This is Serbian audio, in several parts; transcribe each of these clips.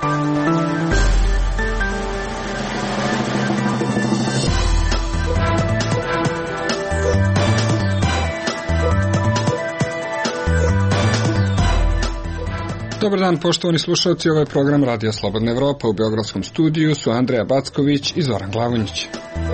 Dobar dan, poštovani slušalci, ovo je program Radija Slobodna Evropa. U beogradskom studiju su Andreja Backović i Zoran Glavonjić.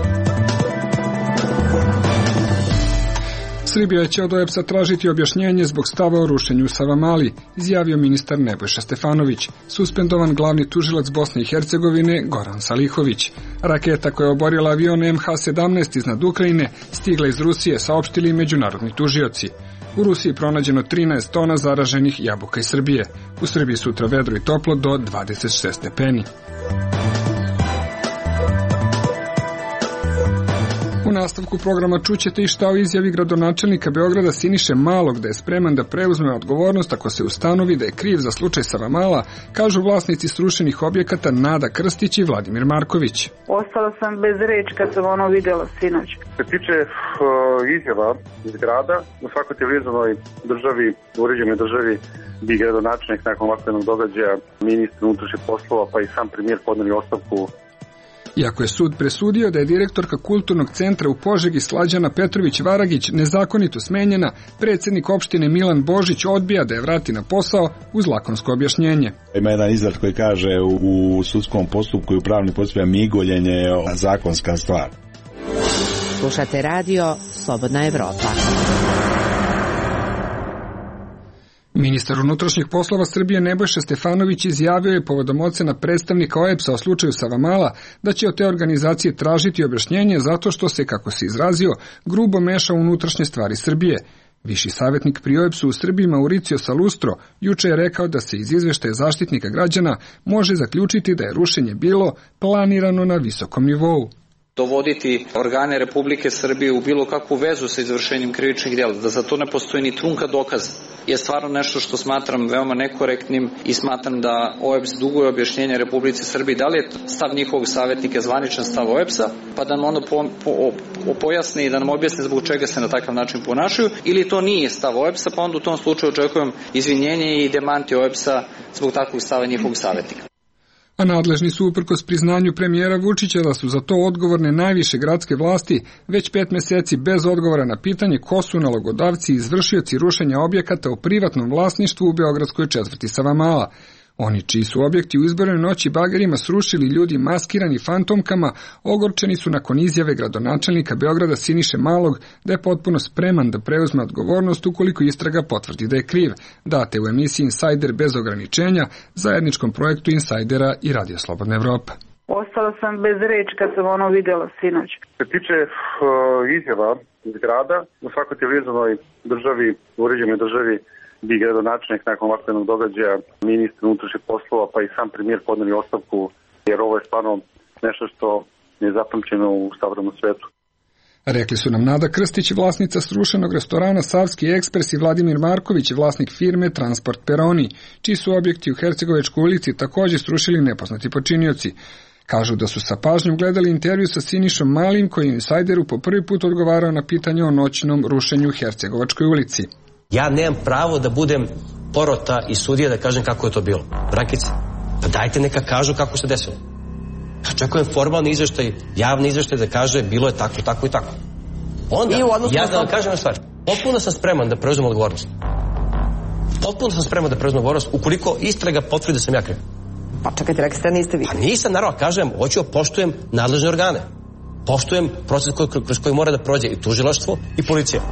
Srbija će od OEBS-a tražiti objašnjenje zbog stava o rušenju u Savamali, izjavio ministar Nebojša Stefanović. Suspendovan glavni tužilac Bosne i Hercegovine Goran Salihović. Raketa koja je oborila avion MH17 iznad Ukrajine stigla iz Rusije, saopštili međunarodni tužioci. U Rusiji pronađeno 13 tona zaraženih jabuka iz Srbije. U Srbiji sutra vedro i toplo do 26 stepeni. U nastavku programa čućete i šta o izjavi gradonačelnika Beograda Siniše Malog da je spreman da preuzme odgovornost ako se ustanovi da je kriv za slučaj Savamala, kažu vlasnici srušenih objekata Nada Krstić i Vladimir Marković. Ostala sam bez reči kad sam ono videla sinoć. Što se tiče izjava iz grada, u svakoj civilizovanoj državi, uređenoj državi, bi gradonačelnik nakon ovakvog događaja, ministar unutrašnjih poslova pa i sam premijer podneli ostavku. Iako je sud presudio da je direktorka Kulturnog centra u Požegi Slađana Petrović-Varagić nezakonito smenjena, predsjednik opštine Milan Božić odbija da je vrati na posao uz lakonsko objašnjenje. Ima jedan izraz koji kaže u sudskom postupku i u pravnim postupima migoljenje je zakonska stvar. Slušate radio Slobodna Evropa. Ministar unutrašnjih poslova Srbije Nebojša Stefanović izjavio je povodom ocena predstavnika OEBS-a o slučaju Savamala da će od te organizacije tražiti objašnjenje zato što se, kako se izrazio, grubo meša u unutrašnje stvari Srbije. Viši savjetnik pri OEBS-u u Srbiji Mauricio Salustro juče je rekao da se iz izveštaja Zaštitnika građana može zaključiti da je rušenje bilo planirano na visokom nivou. Dovoditi organe Republike Srbije u bilo kakvu vezu sa izvršenjem krivičnih djela, da za to ne postoji ni trunka dokaza, je stvarno nešto što smatram veoma nekorektnim i smatram da OEBS duguje objašnjenje Republici Srbiji da li je stav njihovog savjetnika zvaničan stav OEBS-a, pa da nam onda pojasni i da nam objasni zbog čega se na takav način ponašaju, ili to nije stav OEBS-a, pa onda u tom slučaju očekujem izvinjenje i demanti OEBS-a zbog takvog stava njihovog savjetnika. A nadležni su uprkos priznanju premijera Vučića da su za to odgovorne najviše gradske vlasti već 5 meseci bez odgovora na pitanje ko su nalogodavci i izvršioci rušenja objekata u privatnom vlasništvu u beogradskoj četvrti Savamala. Oni čiji su objekti u izbornoj noći bagerima srušili ljudi maskirani fantomkama, ogorčeni su nakon izjave gradonačelnika Beograda Siniše Malog da je potpuno spreman da preuzme odgovornost ukoliko istraga potvrdi da je kriv, date u emisiji Insider bez ograničenja, zajedničkom projektu Insidera i Radio Slobodna Evropa. Ostala sam bez reči kad sam ono videla sinoć. Što se tiče izjava iz grada, u svakoj civilizovanoj državi, uređenoj državi, bi gradonačelnik nakon ovakvog događaja, ministar unutrašnjih poslova pa i sam premijer podneli ostavku, jer ovo je stvarno nešto što je zapamćeno u savremenom svetu. Rekli su nam Nada Krstić, vlasnica srušenog restorana Savski Ekspres, i Vladimir Marković, vlasnik firme Transport Peroni, čiji su objekti u Hercegovačkoj ulici također srušili nepoznati počinioci. Kažu da su sa pažnjom gledali intervju sa Sinišom Malim, koji je Insideru po prvi put odgovarao na pitanje o noćnom rušenju u Hercegovačkoj ulici. Ja nemam pravo da budem porota i sudija da kažem kako je to bilo. Brakice, pa dajte neka kažu kako se desilo. Očekujem formalni izveštaj, javni izveštaj da kaže bilo je tako, tako i tako. Onda, ja da vam kažem na stvar, potpuno sam spreman da preuzmem odgovornost. Potpuno sam spreman da preuzmem odgovornost ukoliko istraga potvrdi da sam ja kriv. Pa čekajte, rekli ste niste vi. Pa nisam, naravno, kažem, hoću poštujem nadležne organe. Poštujem proces kroz koji mora da prođe i tužilaštvo i policija.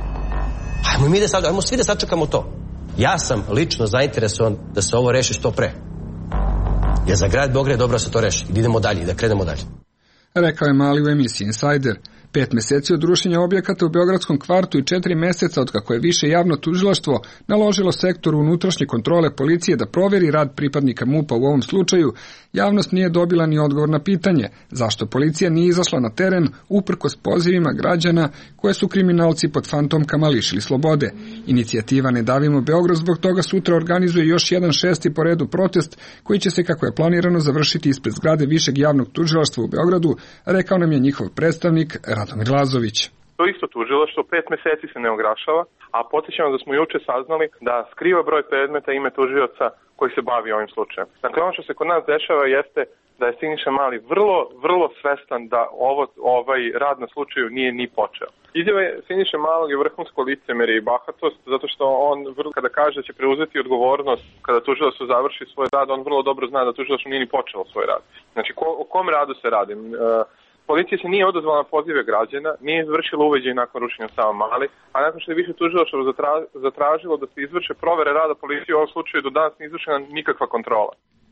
Ajmo svi da sačekamo to. Ja sam lično zainteresovan da se ovo reši što pre. Jer za grad Beograd je dobro da se to reši. I idemo dalje, da krenemo dalje. Rekao je Mali u emisiji Insider. 5 meseci od rušenja objekata u beogradskom kvartu i 4 meseca od kako je više javno tužilaštvo naložilo sektoru unutrašnje kontrole policije da proveri rad pripadnika MUP-a u ovom slučaju, javnost nije dobila ni odgovor na pitanje zašto policija nije izašla na teren uprkos pozivima građana koje su kriminalci pod fantomkama lišili slobode. Inicijativa Ne davimo Beograd zbog toga sutra organizuje još jedan 6. po redu protest koji će se, kako je planirano, završiti ispred zgrade Višeg javnog tužilaštva u Beogradu, rekao nam je njihov predstavnik Radomir Lazović. To isto tužilaštvo 5 meseci se ne oglašava, a podsjećam da smo juče saznali da skriva broj predmeta ime tužioca koji se bavi ovim slučajem. Dakle, ono što se kod nas dešava jeste da je Siniša Mali vrlo svestan da ovaj rad na slučaju nije ni počeo. Izjava Siniše Malog je vrhunsko licemerje i bahatost, zato što on kada kaže da će preuzeti odgovornost kada tužilaštvo završi svoj rad, on vrlo dobro zna da tužilaštvo nije ni počelo svoj rad. Znači, o kom radu se radi? Policija se nije odazvala na pozive građana, nije izvršila uveđaj nakon rušenja Savamale, a nakon što je više tužilaštvo zatražilo da se izvrše provere rada policije, u ovom slučaju do danas nije izvršena nikakva kontrola.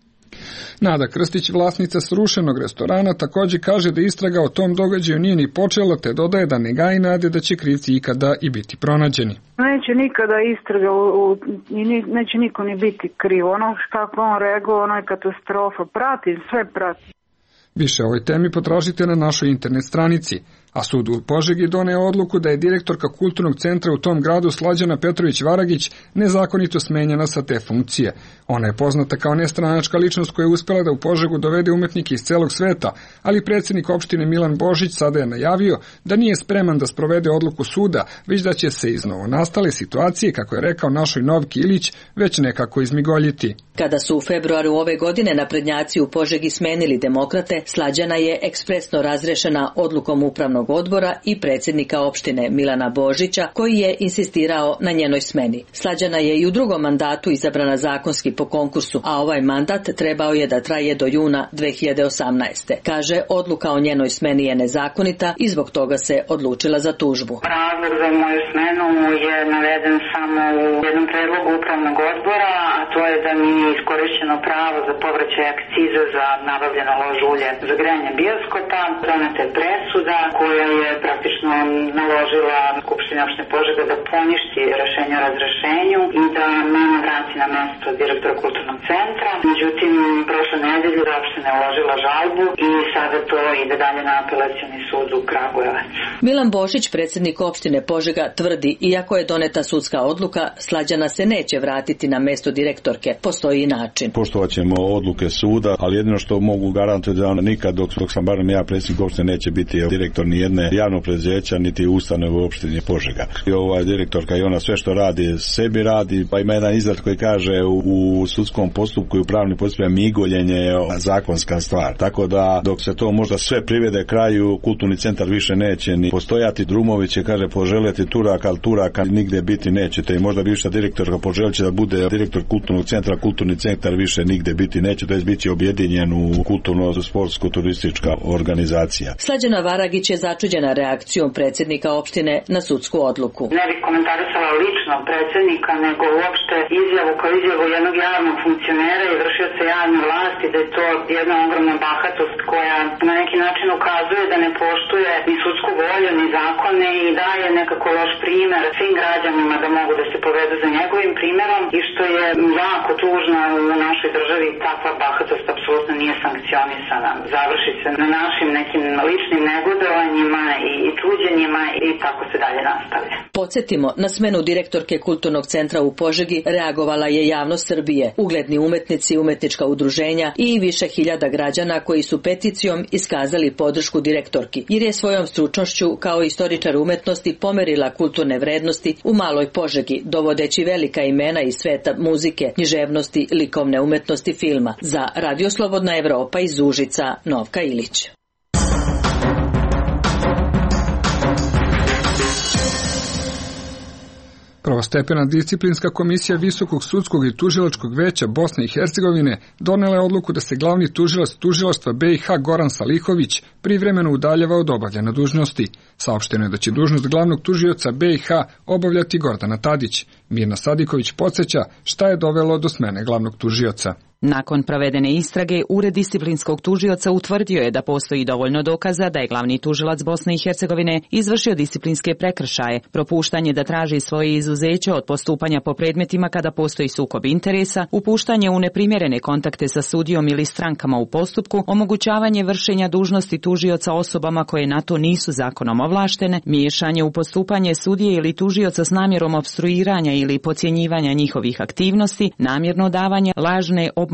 Nada Krstić, vlasnica srušenog restorana, također kaže da istraga o tom događaju nije ni počela, te dodaje da ne gaji nade da će krivci ikada i biti pronađeni. Neće nikada istraga i neće niko ni biti kriv. Ono kako on reaguje, ono je katastrofa. Sve prati. Više o ovoj temi potražite na našoj internet stranici, a sud u Požegi doneo odluku da je direktorka kulturnog centra u tom gradu Slađana Petrović-Varagić nezakonito smenjena sa te funkcije. Ona je poznata kao nestranačka ličnost koja je uspjela da u Požegu dovede umetnike iz celog sveta, ali predsjednik opštine Milan Božić sada je najavio da nije spreman da sprovede odluku suda, već da će se iz novonastale situacije, kako je rekao našoj Novki Ilić, već nekako izmigoljiti. Kada su u februaru ove godine naprednjaci u Požegi smenili demokrate, Slađana je ekspresno razrešena odlukom upravnog odbora i predsjednika opštine Milana Božića, koji je insistirao na njenoj smeni. Slađana je i u drugom mandatu izabrana zakonski po konkursu, a ovaj mandat trebao je da traje do juna 2018. Kaže, odluka o njenoj smeni je nezakonita i zbog toga se odlučila za tužbu. Razlog za moju smenu je naveden samo u jednom predlogu upravnog odbora, a to je da mi je iskorišćeno pravo za povraćaj akciza za nabavljeno lož ulje za grejanje bioskopa. Doneta je presuda koja je praktično naložila Skupštini opštine Požega da poništi rešenje o razrešenju i da mene vrati na mesto direktora kulturnog centra. Međutim, prošle nedelje opština je uložila žalbu i sada to ide dalje na apelacioni sud u Kragujevac. Milan Bošić, predsjednik opštine Požega, tvrdi, iako je doneta sudska odluka, Slađana se neće vratiti na mesto direktorke. Postoji i način. Poštovat ćemo odluke suda, ali jedino što mogu garantovati da nikad dok sam barem ja predsjednik opštine neće biti direktor ni jedne javnog preduzeća niti ustanove u opštini Požega. I ova direktorka i ona sve što radi sebi radi, pa ima jedan izraz koji kaže u sudskom postupku i u pravnim postupima migoljenje je zakonska stvar. Tako da dok se to možda sve privede kraju, kulturni centar više neće ni postojati. Drumović će kaže poželjeti Turaka, ali Turaka nigde biti nećete i možda bivša direktorka poželjeće da bude direktor kulturnog centra, kulturni centar više nigde biti neće, to je biti objedinjen u kulturno-sportsko-turistička organizacija. Slađana Varagić je začuđena reakcijom predsjednika opštine na sudsku odluku. Ne bih komentarisala lično predsjednika, nego uopšte izjavu kao izjavu jednog javnog funkcionera i vršioca javne vlasti, da je to jedna ogromna bahatost koja na neki način ukazuje da ne poštuje ni sudsku volju, ni zakone i daje nekako loš primjer svim građanima da mogu da se povedu za njegovim primjerom i što je jako tužno u našoj državi, takva bahatost apsolutno nije sankcionisana. Završi se na našim nekim ličnim negodovanjima i čuđenjima i tako se dalje nastavlja. Podsjetimo, na smenu direktorke kulturnog centra u Požegi reagovala je javnost Srbije, ugledni umetnici, umetnička udruženja i više hiljada građana koji su peticijom iskazali podršku direktorki, jer je svojom stručnošću kao istoričar umetnosti pomerila kulturne vrednosti u Maloj Požegi, dovodeći velika imena iz sveta muzike, književnosti, likovne umetnosti, filma. Za Radio Slobodna Evropa iz Užica, Novka Ilić. Prvostepena disciplinska komisija Visokog sudskog i tužilačkog veća Bosne i Hercegovine donela je odluku da se glavni tužilac tužilaštva BiH Goran Salihović privremeno udaljava od obavljanja dužnosti. Saopšteno je da će dužnost glavnog tužioca BiH obavljati Gordana Tadić. Mirna Sadiković podsjeća šta je dovelo do smene glavnog tužioca. Nakon provedene istrage, Ured disciplinskog tužioca utvrdio je da postoji dovoljno dokaza da je glavni tužilac Bosne i Hercegovine izvršio disciplinske prekršaje, propuštanje da traži svoje izuzeće od postupanja po predmetima kada postoji sukob interesa, upuštanje u neprimjerene kontakte sa sudijom ili strankama u postupku, omogućavanje vršenja dužnosti tužioca osobama koje na to nisu zakonom ovlaštene, miješanje u postupanje sudije ili tužioca s namjerom opstruiranja ili podcjenjivanja njihovih aktivnosti, namjerno davanje lažne obmanjene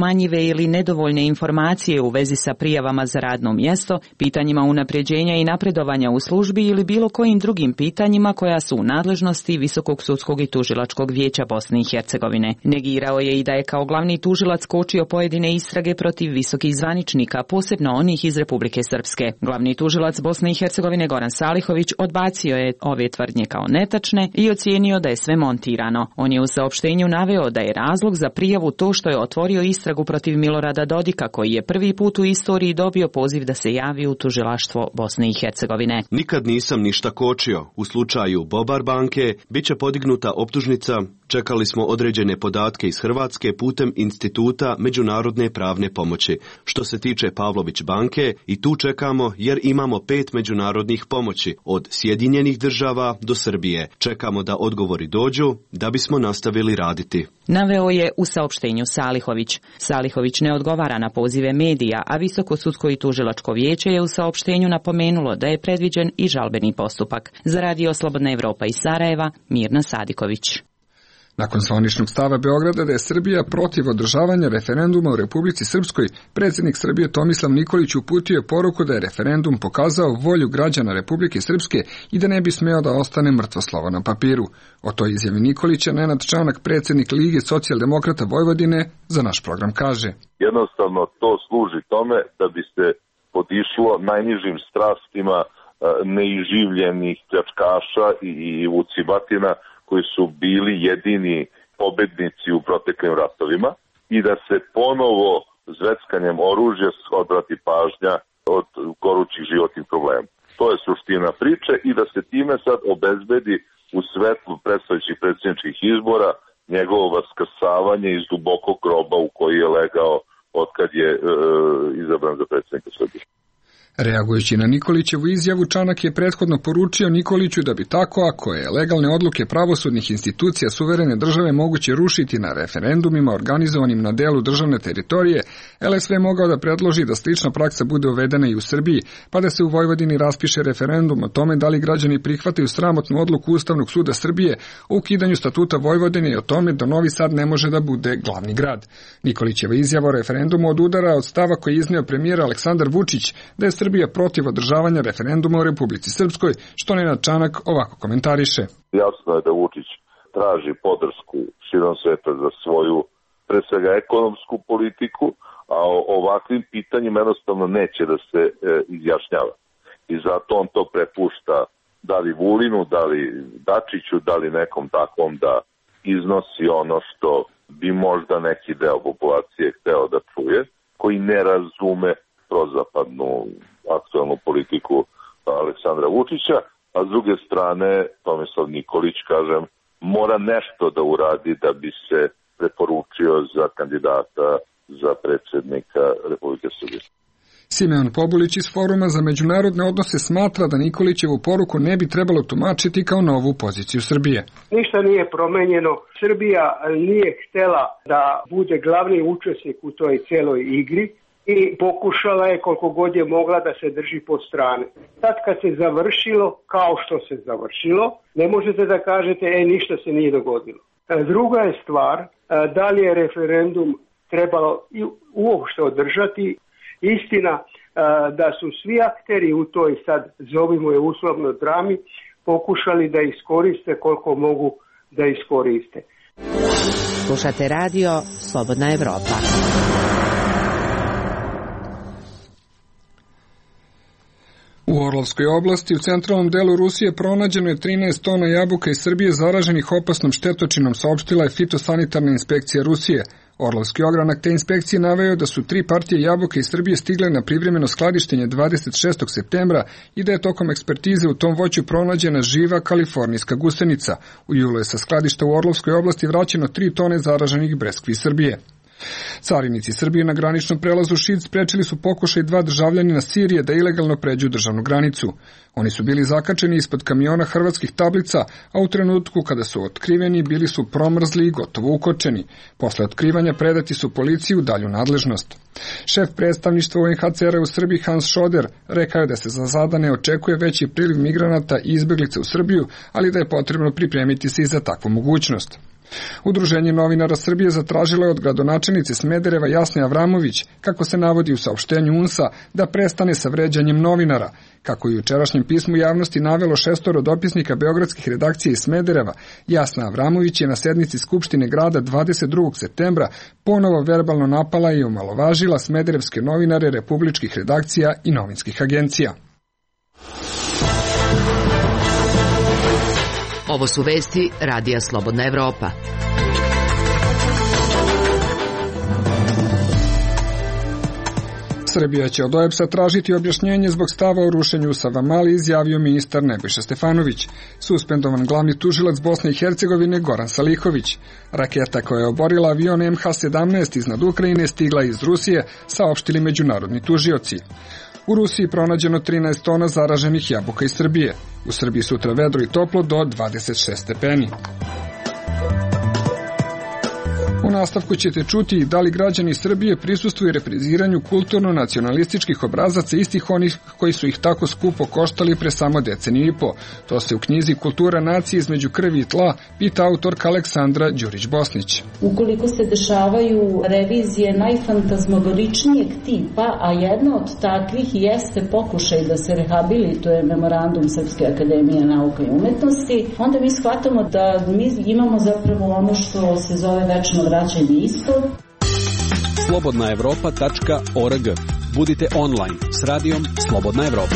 obmanjive ili nedovoljne informacije u vezi sa prijavama za radno mjesto, pitanjima unapređenja i napredovanja u službi ili bilo kojim drugim pitanjima koja su u nadležnosti Visokog sudskog i tužilačkog vijeća Bosne i Hercegovine. Negirao je i da je kao glavni tužilac kočio pojedine istrage protiv visokih zvaničnika, posebno onih iz Republike Srpske. Glavni tužilac Bosne i Hercegovine Goran Salihović odbacio je ove tvrdnje kao netačne i ocijenio da je sve montirano. On je u saopštenju naveo da je razlog za prijavu to što je otvorio istragu protiv Milorada Dodika, koji je prvi put u istoriji dobio poziv da se javi u tužilaštvo Bosne i Hercegovine. Nikad nisam ništa kočio. U slučaju Bobar banke biće podignuta optužnica. Čekali smo određene podatke iz Hrvatske putem Instituta međunarodne pravne pomoći. Što se tiče Pavlović banke, i tu čekamo jer imamo 5 međunarodnih pomoći, od Sjedinjenih država do Srbije. Čekamo da odgovori dođu da bismo nastavili raditi. Naveo je u saopštenju Salihović. Salihović ne odgovara na pozive medija, a Visoko sudsko i tužilačko vijeće je u saopštenju napomenulo da je predviđen i žalbeni postupak. Za Radio Slobodna Evropa iz Sarajeva, Mirna Sadiković. Nakon zvaničnog stava Beograda da je Srbija protiv održavanja referenduma u Republici Srpskoj, predsjednik Srbije Tomislav Nikolić uputio je poruku da je referendum pokazao volju građana Republike Srpske i da ne bi smeo da ostane mrtvo slovo na papiru. O toj izjavi Nikolića Nenad Čanak, predsjednik Lige socijaldemokrata Vojvodine, za naš program kaže: jednostavno to služi tome da bi se podišlo najnižim strastima neiživljenih pljačkaša i vucibatina koji su bili jedini pobednici u proteklim ratovima i da se ponovo zveckanjem oružja odvrati pažnja od gorućih životnih problema. To je suština priče i da se time sad obezbedi u svetlu predstojećih predsjedničkih izbora njegovo vaskrsavanje iz dubokog groba u koji je legao otkad je izabran za predsjednika Srbije. Reagujući na Nikolićevu izjavu, Čanak je prethodno poručio Nikoliću da bi tako, ako je legalne odluke pravosudnih institucija suverene države moguće rušiti na referendumima organizovanim na delu državne teritorije, LSV mogao da predloži da slična praksa bude uvedena i u Srbiji, pa da se u Vojvodini raspiše referendum o tome da li građani prihvataju sramotnu odluku Ustavnog suda Srbije o ukidanju statuta Vojvodine i o tome da Novi Sad ne može da bude glavni grad. Nikolićeva izjava o referendumu odudara od stava koji je izneo premijer Aleksandar Vučić da je Srbija protiv održavanja referenduma u Republici Srpskoj, što Nenad Čanak ovako komentariše. Jasno je da Vučić traži podršku širom sveta za svoju, pre svega, ekonomsku politiku, a o ovakvim pitanjima jednostavno neće da se izjašnjava. I zato on to prepušta da li Vulinu, da li Dačiću, da li nekom takvom da iznosi ono što bi možda neki deo populacije hteo da čuje, koji ne razume prozapadnu aktualnu politiku Aleksandra Vučića, a s druge strane Tomislav Nikolić, kažem, mora nešto da uradi da bi se preporučio za kandidata za predsjednika Republike Srbije. Simeon Pobulić iz Foruma za međunarodne odnose smatra da Nikolićevu poruku ne bi trebalo tumačiti kao novu poziciju Srbije. Ništa nije promenjeno. Srbija nije htela da bude glavni učesnik u toj celoj igri i pokušala je koliko god je mogla da se drži po strane. Sad kad se završilo, kao što se završilo, ne možete da kažete ništa se nije dogodilo. Druga je stvar, da li je referendum trebalo uopšte održati. Istina da su svi akteri u toj, sad zovimo je uslovno, drami, pokušali da iskoriste koliko mogu da iskoriste. Slušate radio Slobodna Evropa. U Orlovskoj oblasti u centralnom delu Rusije pronađeno je 13 tona jabuka iz Srbije zaraženih opasnom štetočinom, saopštila je fitosanitarna inspekcija Rusije. Orlovski ogranak te inspekcije naveo da su 3 partije jabuka iz Srbije stigle na privremeno skladištenje 26. septembra i da je tokom ekspertize u tom voću pronađena živa kalifornijska gusenica. U julu je sa skladišta u Orlovskoj oblasti vraćeno 3 tone zaraženih breskvi iz Srbije. Carinici Srbije na graničnom prelazu Šid sprečili su pokušaj 2 državljanina Sirije da ilegalno pređu državnu granicu. Oni su bili zakačeni ispod kamiona hrvatskih tablica, a u trenutku kada su otkriveni bili su promrzli i gotovo ukočeni. Posle otkrivanja predati su policiji u dalju nadležnost. Šef predstavništva UNHCR u Srbiji Hans Šoder rekao je da se za sada ne očekuje veći priliv migranata i izbeglica u Srbiju, ali da je potrebno pripremiti se i za takvu mogućnost. Udruženje novinara Srbije zatražilo je od gradonačelnice Smedereva Jasne Avramović, kako se navodi u saopštenju UNS-a, da prestane sa vređanjem novinara. Kako je u jučerašnjem pismu javnosti navelo 6 dopisnika beogradskih redakcija iz Smedereva, Jasna Avramović je na sednici Skupštine grada 22. septembra ponovo verbalno napala i omalovažila smederevske novinare republičkih redakcija i novinskih agencija. Ovo su vesti Radija Slobodna Evropa. Srbija će od OEBS-a tražiti objašnjenje zbog stava o rušenju u Savamali, izjavio ministar Nebojša Stefanović. Suspendovan glavni tužilac Bosne i Hercegovine Goran Salihović. Raketa koja je oborila avion MH17 iznad Ukrajine stigla iz Rusije, saopštili međunarodni tužioci. U Rusiji pronađeno 13 tona zaraženih jabuka iz Srbije. U Srbiji sutra vedro i toplo do 26 stepeni. U nastavku ćete čuti da li građani Srbije prisustvuju repriziranju kulturno-nacionalističkih obrazaca istih onih koji su ih tako skupo koštali pre samo deceniju i po. To se u knjizi Kultura nacije između krvi i tla pita autorka Aleksandra Đurić-Bosnić. Ukoliko se dešavaju revizije najfantazmogoričnijeg tipa, a jedna od takvih jeste pokušaj da se rehabilituje memorandum Srpske akademije nauka i umetnosti, onda mi shvatamo da mi imamo zapravo ono što se zove večno vraćanje isto. slobodnaevropa.org. Budite online s radijom Slobodna Evropa.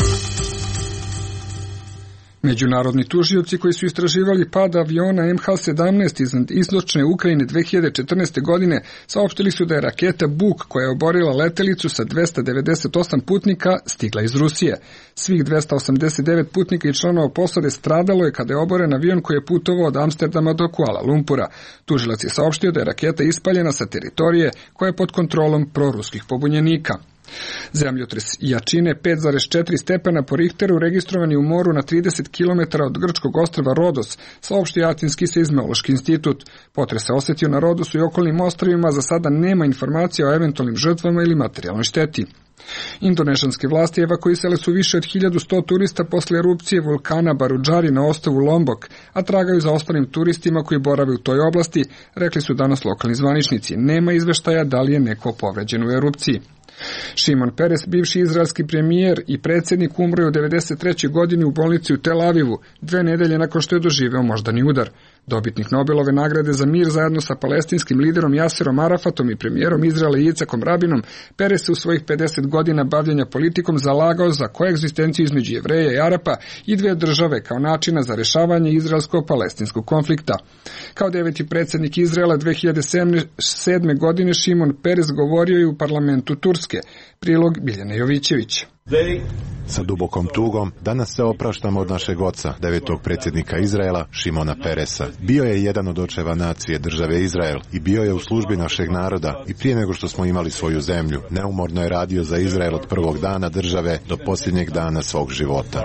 Međunarodni tužioci koji su istraživali pad aviona MH17 iz istočne Ukrajine 2014. godine saopštili su da je raketa Buk koja je oborila letelicu sa 298 putnika stigla iz Rusije. Svih 289 putnika i članova posade stradalo je kada je oboren avion koji je putovao od Amsterdama do Kuala Lumpura. Tužilac je saopštio da je raketa ispaljena sa teritorije koja je pod kontrolom proruskih pobunjenika. Zemljotres jačine 5,4 stepena po Richteru registrovan je u moru na 30 km od grčkog ostrva Rodos, saopštio Atinski seizmološki institut. Potres se osetio na Rodosu i okolnim ostrvima, za sada nema informacija o eventualnim žrtvama ili materijalnoj šteti. Indonežanske vlasti evakuisale su više od 1100 turista posle erupcije vulkana Barudžari na ostrvu Lombok, a tragaju za ostalim turistima koji borave u toj oblasti, rekli su danas lokalni zvaničnici. Nema izveštaja da li je neko povređen u erupciji. Šimon Peres, bivši izraelski premijer i predsjednik, umro je u 93. godini u bolnici u Tel Avivu, 2 nedelje nakon što je doživeo moždani udar. Dobitnik Nobelove nagrade za mir zajedno sa palestinskim liderom Jaserom Arafatom i premijerom Izraela Jicakom Rabinom, Peres se u svojih 50 godina bavljenja politikom zalagao za koegzistenciju između Jevreja i Arapa i dve države kao načina za rešavanje izraelsko-palestinskog konflikta. Kao 9. predsjednik Izraela 2007. godine Šimon Peres govorio je u parlamentu Turske. Prilog Biljana Jovićević. Sa dubokom tugom danas se opraštamo od našeg oca, 9. predsjednika Izraela, Šimona Peresa. Bio je jedan od očeva nacije države Izrael i bio je u službi našeg naroda i prije nego što smo imali svoju zemlju. Neumorno je radio za Izrael od prvog dana države do posljednjeg dana svog života.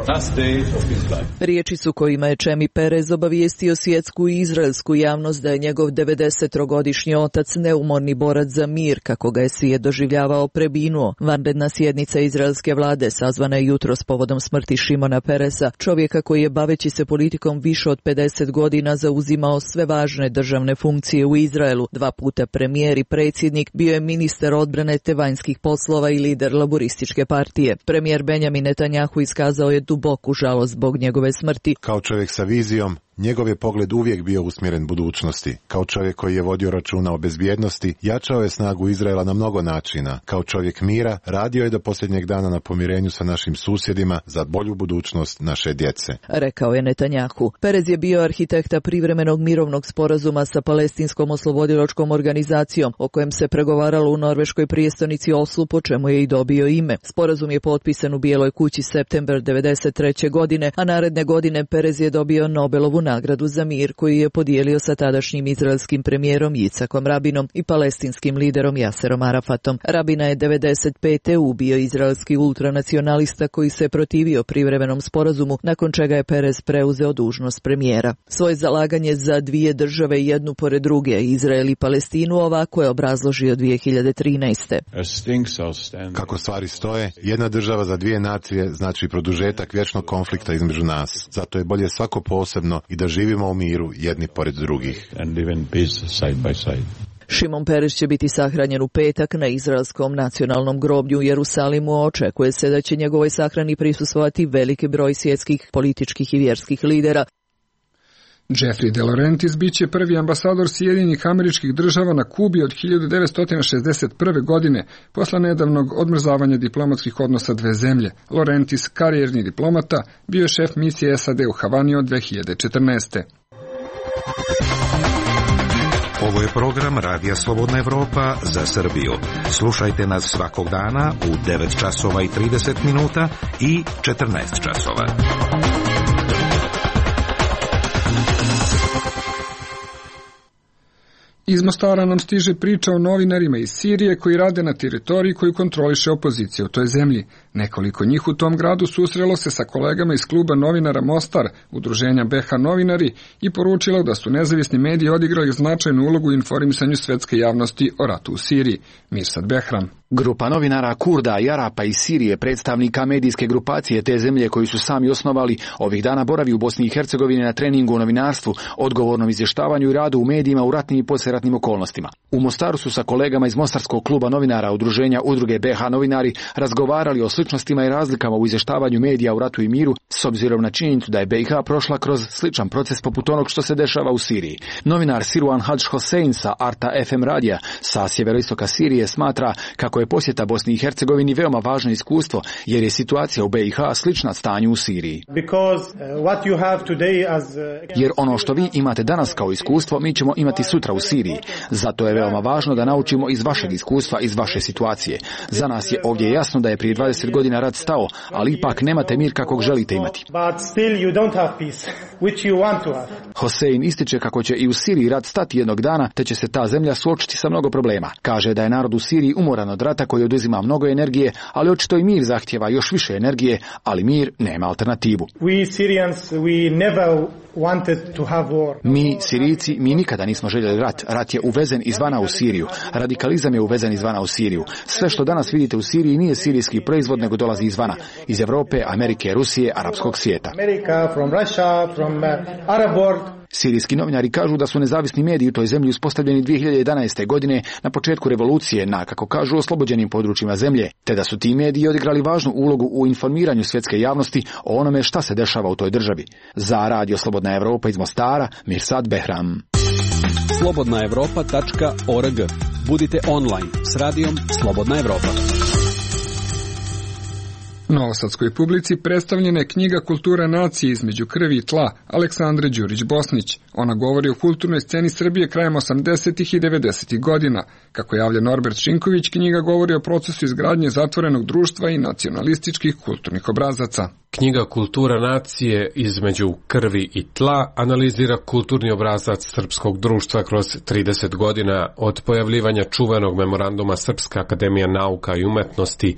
Riječi su kojima je Čemi Perez obavijestio svjetsku i izraelsku javnost da je njegov 90-godišnji otac neumorni borac za mir, kako ga je svijet doživljavao, prebinuo. Vanredna sjednica izraelske vlade sazvana je jutros povodom smrti Šimona Peresa, čovjeka koji je baveći se politikom više od 50 godina zauzimao sve važne državne funkcije u Izraelu, 2 puta premijer i predsjednik, bio je ministar odbrane te vanjskih poslova i lider laborističke partije. Premijer Benjamin Netanjahu iskazao je duboku žalost zbog njegove smrti. Kao čovjek sa vizijom, njegov je pogled uvijek bio usmjeren budućnosti. Kao čovjek koji je vodio računa o bezbjednosti, jačao je snagu Izraela na mnogo načina. Kao čovjek mira, radio je do posljednjeg dana na pomirenju sa našim susjedima za bolju budućnost naše djece, rekao je Netanjahu. Perez je bio arhitekta privremenog mirovnog sporazuma sa palestinskom oslobodilačkom organizacijom, o kojem se pregovaralo u norveškoj prijestolnici Oslu, po čemu je i dobio ime. Sporazum je potpisan u Bijeloj kući septembar 1993. godine, a naredne godine Perez je dobio Nobelovu nagradu za mir koju je podijelio sa tadašnjim izraelskim premijerom Jicakom Rabinom i palestinskim liderom Jaserom Arafatom. Rabina je 1995. ubio izraelski ultranacionalista koji se protivio privremenom sporazumu, nakon čega je Perez preuzeo dužnost premijera. Svoje zalaganje za 2 države jednu pored druge, Izrael i Palestinu, ovako je obrazložio 2013. Kako stvari stoje, jedna država za 2 nacije znači produžetak vječnog konflikta između nas. Zato je bolje svako posebno i da živimo u miru jedni pored drugih. Šimon Peres će biti sahranjen u petak na izraelskom nacionalnom groblju u Jerusalimu. Očekuje se da će njegovoj sahrani prisustvovati veliki broj svjetskih političkih i vjerskih lidera. Jeffrey De Laurentiis biće prvi ambasador Sjedinjenih Američkih Država na Kubi od 1961. godine, posle nedavnog odmrzavanja diplomatskih odnosa dve zemlje. Laurentiis, karijerni diplomata, bio je šef misije SAD u Havani od 2014. Ovo je program Radija Slobodna Evropa za Srbiju. Slušajte nas svakog dana u 9 časova i 30 minuta i 14 časova. Iz Mostara nam stiže priča o novinarima iz Sirije koji rade na teritoriji koju kontroliše opozicija u toj zemlji. Nekoliko njih u tom gradu susrelo se sa kolegama iz kluba novinara Mostar, udruženja BH novinari, i poručilo da su nezavisni mediji odigrali značajnu ulogu u informisanju svetske javnosti o ratu u Siriji. Mirsad Behram. Grupa novinara Kurda i Arapa iz Sirije, predstavnika medijske grupacije te zemlje koju su sami osnovali, ovih dana boravi u Bosni i Hercegovini na treningu o novinarstvu, odgovornom izvještavanju i radu u medijima u ratnim i poslijeratnim okolnostima. U Mostaru su sa kolegama iz Mostarskog kluba novinara udruženja udruge BH novinari razgovarali o sličnostima i razlikama u izvještavanju medija u ratu i miru, s obzirom na činjenicu da je BiH prošla kroz sličan proces poput onog što se dešava u Siriji. Novinar Sirwan Hadž Hosein sa Arta FM radija sa sjeveroistoka Sirije smatra kako je posjeta Bosni i Hercegovini veoma važno iskustvo, jer je situacija u BiH slična stanju u Siriji. Jer ono što vi imate danas kao iskustvo, mi ćemo imati sutra u Siriji. Zato je veoma važno da naučimo iz vašeg iskustva, iz vaše situacije. Za nas je ovdje jasno da je prije 20 godina rat stao, ali ipak nemate mir kakvog želite imati. Hosein ističe kako će i u Siriji rat stati jednog dana, te će se ta zemlja suočiti sa mnogo problema. Kaže da je narod u Siriji umoran od rata koji oduzima mnogo energije, ali očito i mir zahtjeva još više energije, ali mir nema alternativu. Mi, Sirijci, mi nikada nismo željeli rat. Rat je uvezen izvana u Siriju. Radikalizam je uvezen izvana u Siriju. Sve što danas vidite u Siriji nije sirijski proizvod, nego dolazi izvana. Iz Evrope, Amerike, Rusije, arapskog svijeta. Sirijski novinari kažu da su nezavisni mediji u toj zemlji uspostavljeni 2011. godine na početku revolucije na, kako kažu, oslobođenim područjima zemlje, te da su ti mediji odigrali važnu ulogu u informiranju svjetske javnosti o onome šta se dešava u toj državi. Za Radio Slobodna Evropa iz Mostara, Mirsad Behram. slobodnaevropa.org. Budite online s radijom Slobodna Evropa. Novosadskoj publici predstavljena je knjiga Kultura nacije između krvi i tla Aleksandre Đurić-Bosnić. Ona govori o kulturnoj sceni Srbije krajem 80. i 90. godina. Kako javlja Norbert Šinković, knjiga govori o procesu izgradnje zatvorenog društva i nacionalističkih kulturnih obrazaca. Knjiga Kultura nacije između krvi i tla analizira kulturni obrazac srpskog društva kroz 30 godina od pojavljivanja čuvenog memoranduma Srpska akademija nauka i umetnosti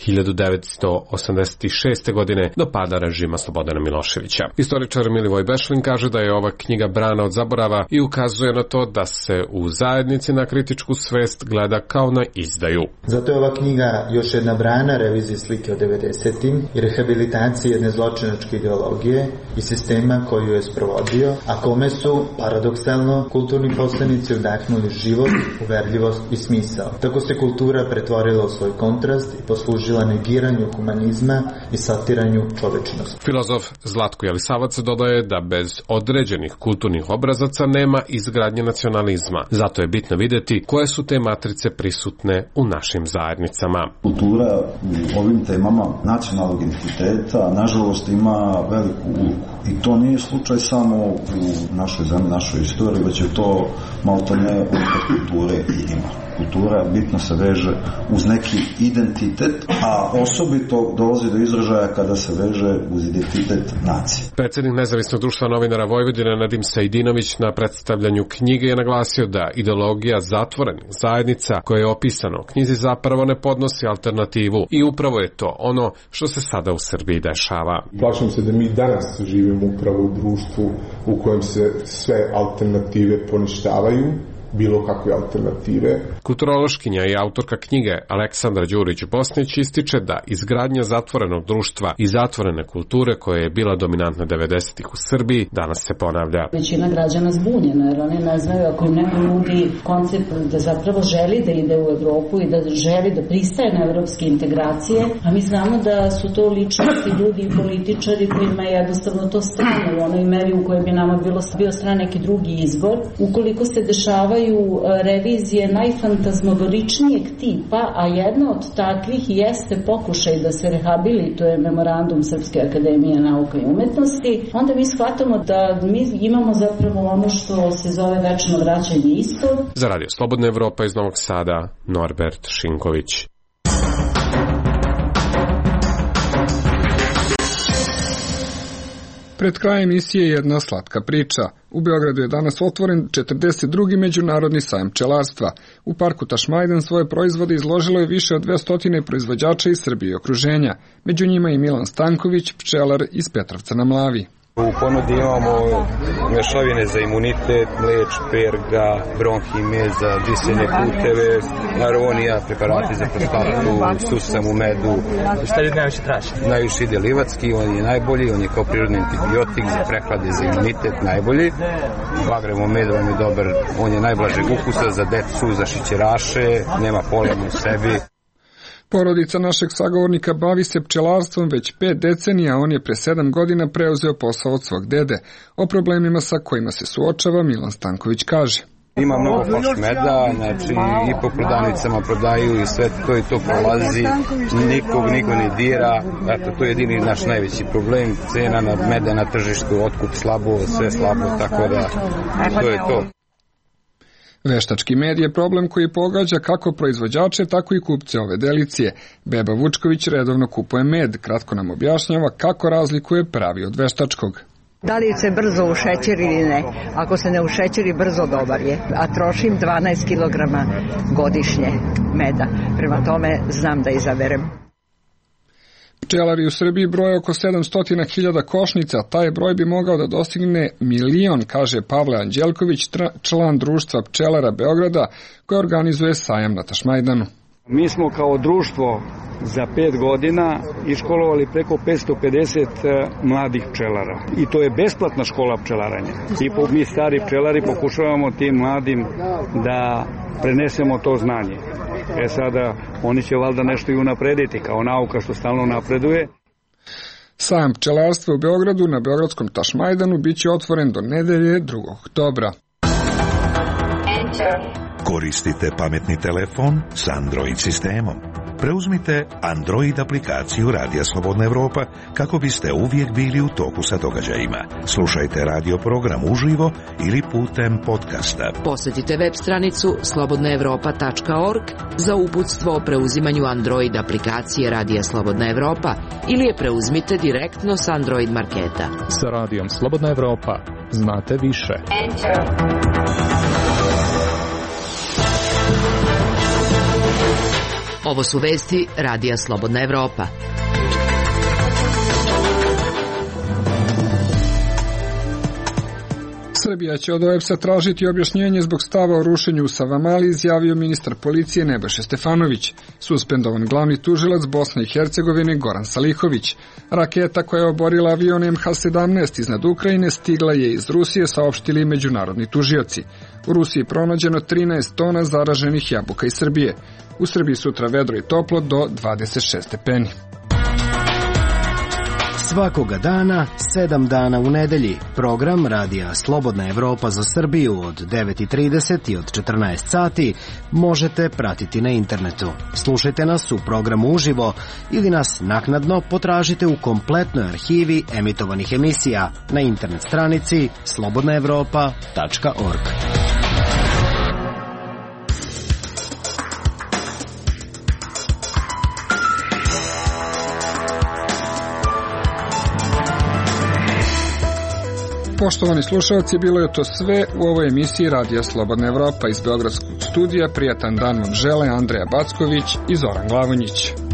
1986. godine do pada režima Slobodana Miloševića. Istoričar Milivoj Bešlin kaže da je ova knjiga brana od zaborava i ukazuje na to da se u zajednici na kritičku svest gleda kao na izdaju. Zato je ova knjiga još jedna brana revizije slike od 90. i rehabilitacije jedne zločinačke ideologije i sistema koju je sprovodio, a kome su, paradoksalno, kulturni poslanici udahnuli život, uverljivost i smisao. Tako se kultura pretvorila u svoj kontrast i poslužila negiranju humanizma i satiranju čovečnosti. Filozof Zlatko Jelisavac dodaje da bez određenih kulturnih obrazaca nema izgradnje nacionalizma. Zato je bitno vidjeti koje su te matrice prisutne u našim zajednicama. Kultura u ovim temama nacionalnog identiteta, nažalost, ima veliku ulogu. I to nije slučaj samo u našoj zemlji, našoj istoriji, već je to maltene unutar kulture i ima. Kultura bitno se veže uz neki identitet, a osobito dolazi do izražaja kada se veže uz identitet nacije. Predsjednik Nezavisnog društva novinara Vojvodine Nadim Sejdinović na predstavljanju knjige je naglasio da ideologija zatvorenih zajednica koja je opisana u knjizi zapravo ne podnosi alternativu i upravo je to ono što se sada u Srbiji dešava. Plašim se da mi danas živimo upravo u društvu u kojem se sve alternative poništavaju, bilo kakve alternative. Kulturološkinja i autorka knjige Aleksandra Đurić-Bosnić ističe da izgradnja zatvorenog društva i zatvorene kulture koja je bila dominantna 90-ih u Srbiji danas se ponavlja. Većina građana zbunjena jer oni ne znaju ako im neko nudi koncept da zapravo želi da ide u Evropu i da želi da pristaje na evropske integracije, a mi znamo da su to ličnosti, ljudi i političari kojima je jednostavno to strano u onoj meri u kojoj bi nama bio stran neki drugi izbor. Ukoliko se dešavaju revizije najfantazmogoričnijeg tipa, a jedna od takvih jeste pokušaj da se rehabilituje memorandum Srpske akademije nauka i umetnosti, onda mi shvatamo da mi imamo zapravo ono što se zove večno vraćanje isto. Za Radio Slobodna Evropa iz Novog Sada, Norbert Šinković. Pred krajem emisije jedna slatka priča. U Beogradu je danas otvoren 42. međunarodni sajam pčelarstva. U parku Tašmajdan svoje proizvode izložilo je više od 200 proizvođača iz Srbije i okruženja. Među njima i Milan Stanković, pčelar iz Petrovca na Mlavi. U ponudi imamo mešavine za imunitet, mleč, perga, bronhimeza, disenje puteve, aronija, preparati za prostatu, susam u medu. Šta ljudi najviše traži? Najviše ide livatski, on je najbolji, on je kao prirodni antibiotik za prehlade, za imunitet najbolji. Bagrevo med vam je dobar, on je najblažeg ukusa za decu, za šićeraše, nema polena u sebi. Porodica našeg sagovornika bavi se pčelarstvom već 5 decenija, a on je pre 7 godina preuzeo posao od svog dede. O problemima sa kojima se suočava Milan Stanković kaže. Ima mnogo flaš meda, znači i po prodavnicama prodaju i sve to i to prolazi, niko ne dira, eto to je jedini naš najveći problem, cena na meda na tržištu, otkup slabo, sve slabo, tako da to je to. Veštački med je problem koji pogađa kako proizvođače, tako i kupce ove delicije. Beba Vučković redovno kupuje med, kratko nam objašnjava kako razlikuje pravi od veštačkog. Da li se brzo ušećeri ili ne? Ako se ne ušećeri, brzo dobar je. A trošim 12 kg godišnje meda. Prema tome znam da izaberem. Pčelari u Srbiji broje oko 700.000 košnica, taj broj bi mogao da dostigne 1.000.000, kaže Pavle Anđelković, član društva pčelara Beograda, koje organizuje sajam na Tašmajdanu. Mi smo kao društvo za 5 godina iškolovali preko 550 mladih pčelara. I to je besplatna škola pčelaranja. I mi stari pčelari pokušavamo tim mladim da prenesemo to znanje. Sada oni će valjda nešto i unaprediti kao nauka što stalno napreduje. Sajam pčelarstva u Beogradu na Beogradskom Tašmajdanu biće otvoren do nedelje 2. oktobra. Koristite pametni telefon s Android sistemom. Preuzmite Android aplikaciju Radija Slobodna Evropa kako biste uvijek bili u toku sa događajima. Slušajte radio program uživo ili putem podcasta. Posjetite web stranicu slobodnaevropa.org za uputstvo o preuzimanju Android aplikacije Radija Slobodna Evropa ili je preuzmite direktno s Android marketa. Sa Radijom Slobodna Evropa znate više. Ovo su vesti Radija Slobodna Evropa. Srbija će od OEBS-a tražiti objašnjenje zbog stava o rušenju u Savamali, izjavio ministar policije Nebojša Stefanović. Suspendovan glavni tužilac Bosne i Hercegovine Goran Salihović. Raketa koja je oborila avion MH17 iznad Ukrajine stigla je iz Rusije, saopštili međunarodni tužioci. U Rusiji pronađeno 13 tona zaraženih jabuka iz Srbije. U Srbiji sutra vedro i toplo do 26 stepeni. Svakoga dana, 7 dana u nedelji, program Radija Slobodna Evropa za Srbiju od 9:30 i od 14 sati možete pratiti na internetu. Slušajte nas u programu uživo ili nas naknadno potražite u kompletnoj arhivi emitovanih emisija na internet stranici slobodnaevropa.org. Poštovani slušalci, bilo je to sve u ovoj emisiji Radija Slobodna Evropa iz Beogradskog studija. Prijatan dan vam žele Andreja Backović i Zoran Glavonjić.